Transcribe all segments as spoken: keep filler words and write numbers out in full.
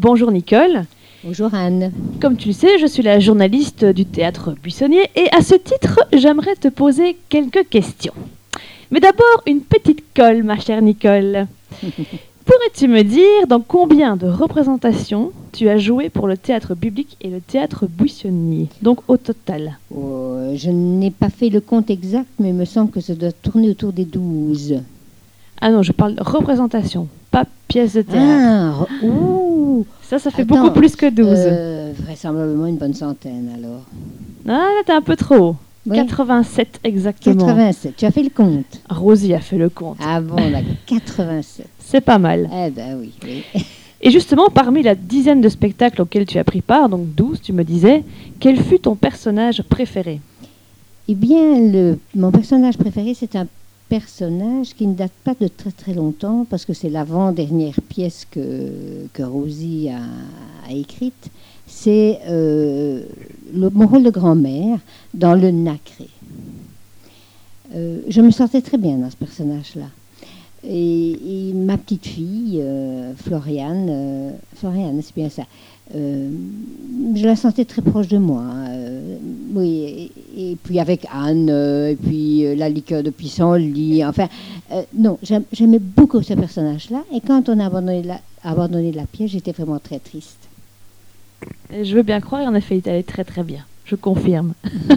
Bonjour Nicole. Bonjour Anne. Comme tu le sais, je suis la journaliste du Théâtre Buissonnier et à ce titre, j'aimerais te poser quelques questions. Mais d'abord, une petite colle, ma chère Nicole. Pourrais-tu me dire dans combien de représentations tu as joué pour le Théâtre Biblique et le Théâtre Buissonnier, donc au total? Oh, je n'ai pas fait le compte exact, mais il me semble que ça doit tourner autour des douze. Ah non, je parle de représentation, pas pièce de théâtre. Ah, ouh. Ça, ça fait Attends, beaucoup plus que douze. Euh, vraisemblablement une bonne centaine alors. Ah, là, t'es un peu trop. Oui. quatre-vingt-sept exactement. quatre-vingt-sept, tu as fait le compte? Rosie a fait le compte. Ah bon, d'accord, quatre-vingt-sept. C'est pas mal. Eh ben oui, oui. Et justement, parmi la dizaine de spectacles auxquels tu as pris part, donc douze, tu me disais, quel fut ton personnage préféré? Eh bien, le, mon personnage préféré, c'est un personnage qui ne date pas de très très longtemps, parce que c'est l'avant-dernière pièce que, que Rosie a, a écrite. C'est euh, le, mon rôle de grand-mère dans Le Nacré. Euh, je me sentais très bien dans ce personnage-là. Et, et ma petite fille, euh, Floriane, euh, Floriane, c'est bien ça, euh, je la sentais très proche de moi. Euh, oui, et, et puis avec Anne, euh, et puis euh, la liqueur de pissenlit, enfin, euh, non, j'aim, j'aimais beaucoup ce personnage-là. Et quand on a abandonné la, abandonné la pièce, j'étais vraiment très triste. Et je veux bien croire, en effet, il allait très très bien, je confirme.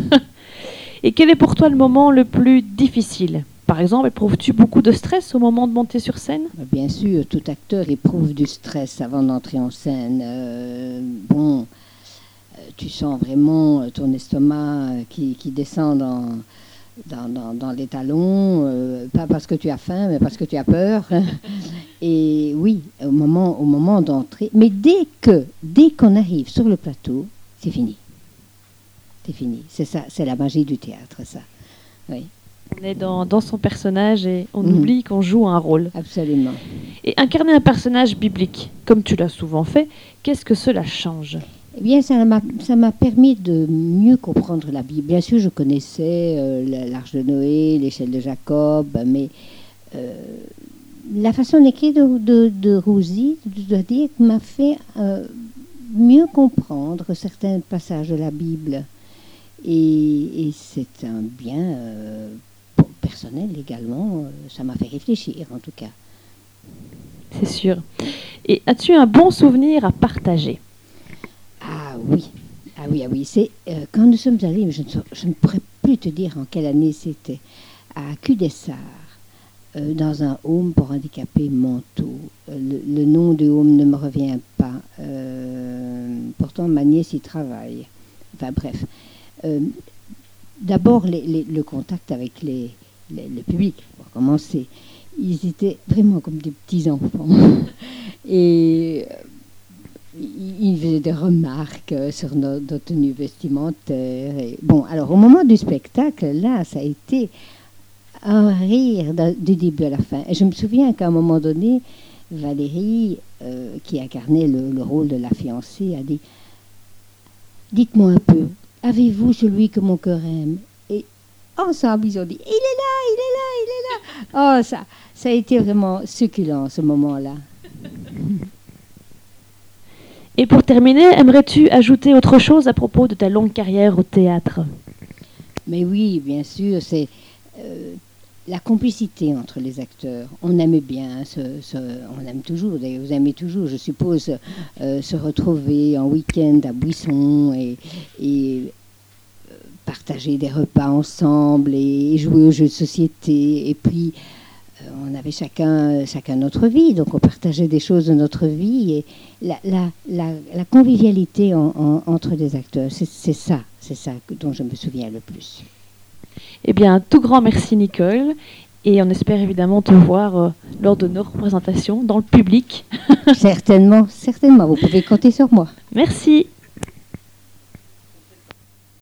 Et quel est pour toi le moment le plus difficile? Par exemple, éprouves-tu beaucoup de stress au moment de monter sur scène? Bien sûr, tout acteur éprouve du stress avant d'entrer en scène. Euh, bon, euh, tu sens vraiment ton estomac qui, qui descend dans, dans, dans, dans les talons, euh, pas parce que tu as faim, mais parce que tu as peur. Et oui, au moment, au moment d'entrer, mais dès que, dès qu'on arrive sur le plateau, c'est fini. C'est fini. C'est ça, c'est la magie du théâtre, ça. Oui. On est dans, dans son personnage et on Mmh. oublie qu'on joue un rôle. Absolument. Et incarner un personnage biblique, comme tu l'as souvent fait, qu'est-ce que cela change? Eh bien, ça m'a, ça m'a permis de mieux comprendre la Bible. Bien sûr, je connaissais euh, l'Arche de Noé, l'échelle de Jacob, mais euh, la façon d'écrire de, de, de Rosie, je dois dire, m'a fait euh, mieux comprendre certains passages de la Bible. Et, et c'est un bien euh, personnel également. Euh, ça m'a fait réfléchir, en tout cas. C'est sûr. Et as-tu un bon souvenir à partager? Ah oui, ah oui, ah oui. C'est, euh, quand nous sommes allés, je ne, je ne pourrais plus te dire en quelle année c'était, à Cudessart, euh, dans un home pour handicapés mentaux. Euh, le, le nom du home ne me revient pas. Euh, pourtant, ma nièce y travaille. Enfin bref. Euh, d'abord, les, les, le contact avec les, les, le public, pour commencer. Ils étaient vraiment comme des petits-enfants. Et ils faisaient des remarques sur nos, nos tenues vestimentaires. Et bon, alors au moment du spectacle, là, ça a été un rire de, du début à la fin. Et je me souviens qu'à un moment donné, Valérie, euh, qui incarnait le, le rôle de la fiancée, a dit « Dites-moi un peu, avez-vous celui que mon cœur aime ?» Et ensemble, ils ont dit « Il est là, il est là, il est là !» Oh, ça, ça a été vraiment succulent, ce moment-là. Et pour terminer, aimerais-tu ajouter autre chose à propos de ta longue carrière au théâtre? Mais oui, bien sûr, c'est euh, la complicité entre les acteurs. On aimait bien, ce, ce, on aime toujours, d'ailleurs vous aimez toujours, je suppose, euh, se retrouver en week-end à Buisson et, et euh, partager des repas ensemble et, et jouer aux jeux de société. Et puis, euh, on avait chacun, chacun notre vie, donc on partageait des choses de notre vie. Et la, la, la, la convivialité en, en, entre les acteurs, c'est, c'est ça, c'est ça dont je me souviens le plus. Eh bien, un tout grand merci Nicole, et on espère évidemment te voir euh, lors de nos représentations dans le public. Certainement, certainement, vous pouvez compter sur moi. Merci.